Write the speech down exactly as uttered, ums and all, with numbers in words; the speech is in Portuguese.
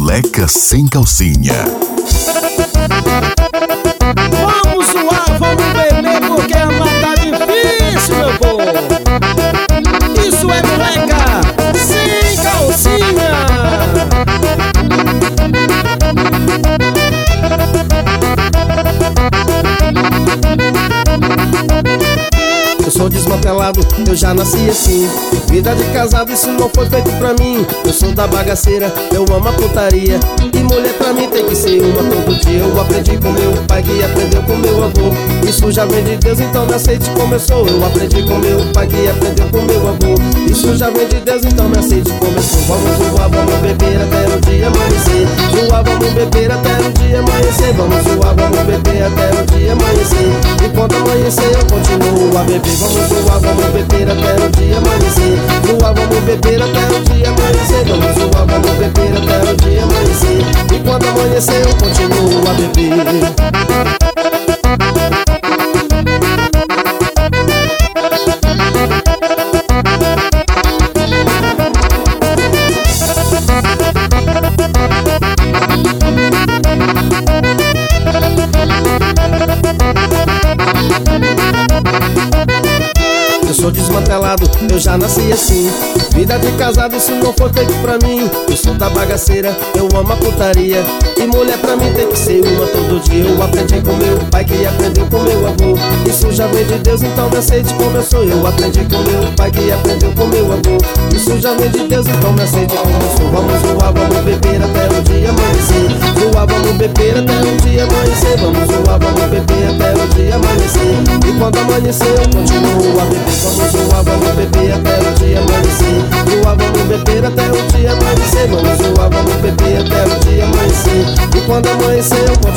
Moleca sem calcinha. Vamos zoar, vamos beber, porque amar tá difícil, meu povo. Isso é moleca sem calcinha. Eu sou desmantelado, eu já nasci assim. Vida de casado, isso não foi feito pra mim. Eu sou da bagaceira, eu amo a putaria. E mulher pra mim tem que ser uma todo dia. Eu aprendi com meu pai que aprendeu com meu avô. Isso já vem de Deus, então me aceite como eu sou. Eu aprendi com meu pai que aprendeu com meu avô. Isso já vem de Deus, então me aceite como eu sou. Vamos zoar, vamos beber até o dia amanhecer. Zoar, vamos beber até o dia amanhecer. Vamos zoar, vamos beber até o dia amanhecer. E quando amanhecer eu continuo a beber. Vamos zoar, vamos beber até o dia amanhecer. Zoar, vamos beber até o dia amanhecer. Vamos zoar, vamos beber até o dia amanhecer. E quando amanhecer eu continuo a beber. Eu sou desmantelado, eu já nasci assim. Vida de casado, isso não foi feito pra mim. Eu sou da bagaceira, eu amo a putaria. E mulher pra mim tem que ser uma todo dia. Eu aprendi com meu pai que aprendeu com meu avô. Isso já vem de Deus, então me aceite como eu sou. Eu aprendi com meu pai que aprendeu com meu avô. Isso já vem de Deus, então me aceite como eu sou. Vamos zoar, vamos beber até o dia amanhecer. Zoar, vamos beber até o dia amanhecer. Vamos zoar, vamos beber até o dia amanhecer. E quando amanhecer eu continuo a beber. Vamos zoar, vamos beber até o dia amanhecer. Zoar, vamos beber até o dia amanhecer. Vamos zoar, vamos beber até o dia amanhecer. E quando amanhecer eu